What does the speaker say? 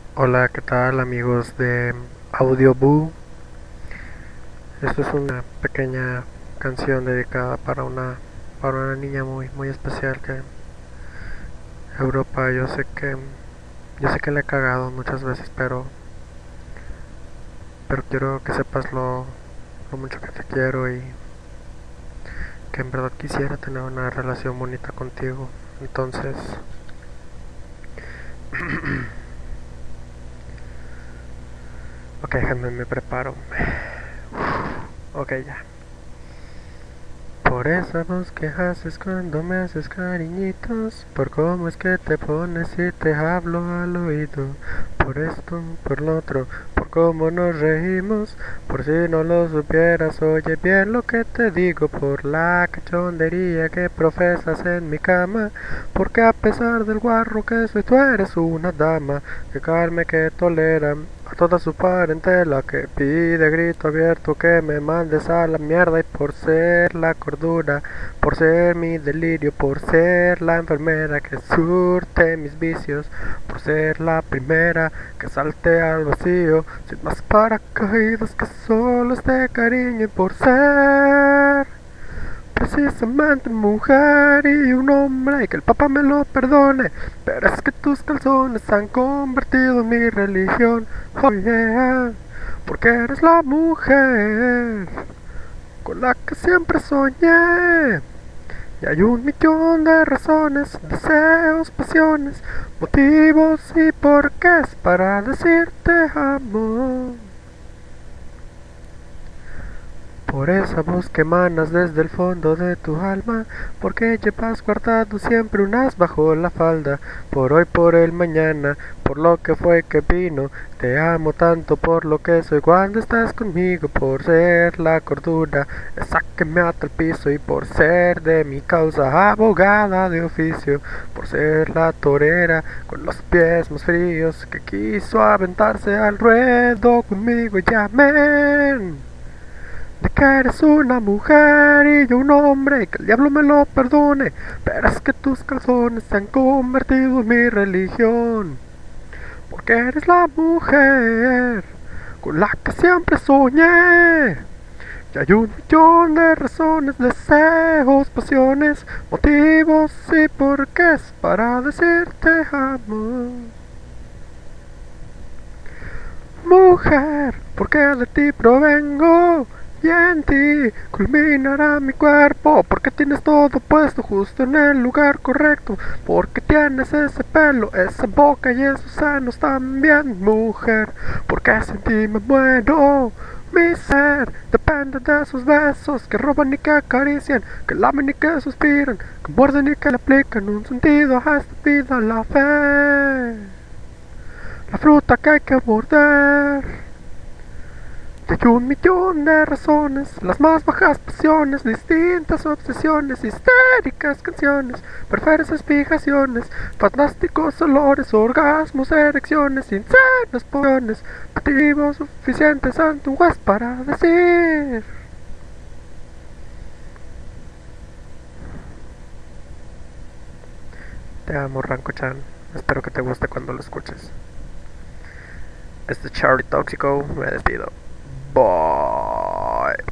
Hola, ¿qué tal amigos de Audioboo? Esto es una pequeña canción dedicada para una niña muy especial que Europa, yo sé que le he cagado muchas veces, pero quiero que sepas lo mucho que te quiero y que en verdad quisiera tener una relación bonita contigo. Entonces, ok, déjame me preparo. Ok, ya. Por esa voz que haces cuando me haces cariñitos, por cómo es que te pones y te hablo al oído, por esto, por lo otro, por cómo nos reímos, por si no lo supieras, oye bien lo que te digo, por la cachondería que profesas en mi cama, porque a pesar del guarro que soy, tú eres una dama, que calme, que tolera a toda su parentela, que pide a grito abierto que me mandes a la mierda, y por ser la cordura, por ser mi delirio, por ser la enfermera que surte mis vicios, por ser la primera que salte al vacío sin más paracaídas que solo este cariño, y por ser precisamente mujer y un hombre, y que el papá me lo perdone, pero es que tus calzones se han convertido en mi religión. Oh yeah, porque eres la mujer con la que siempre soñé. Y hay un millón de razones, deseos, pasiones, motivos y porqués para decirte amo. Por esa voz que emanas desde el fondo de tu alma, porque llevas guardado siempre un as bajo la falda, por hoy, por el mañana, por lo que fue que vino, te amo tanto por lo que soy cuando estás conmigo, por ser la cordura, esa que me ata al piso, y por ser de mi causa abogada de oficio, por ser la torera con los pies más fríos que quiso aventarse al ruedo conmigo, y amén de que eres una mujer y yo un hombre, y que el diablo me lo perdone, pero es que tus calzones se han convertido en mi religión, porque eres la mujer con la que siempre soñé. Y hay un millón de razones, deseos, pasiones, motivos y porqués para decirte amo. Mujer, porque de ti provengo y en ti culminará mi cuerpo, porque tienes todo puesto justo en el lugar correcto, porque tienes ese pelo, esa boca y esos senos también, mujer, porque sin ti me muero. Mi ser depende de esos besos que roban y que acarician, que lamen y que suspiran, que muerden y que le aplican un sentido a esta vida, la fe, la fruta que hay que morder. Y hay un millón de razones, las más bajas pasiones, distintas obsesiones, histéricas canciones, perversas fijaciones, fantásticos olores, orgasmos, erecciones, insanas pociones, motivos suficientes ante un juez para decir: te amo, Ranco-chan. Espero que te guste cuando lo escuches. Este es Charlie Tóxico, me despido. Bye.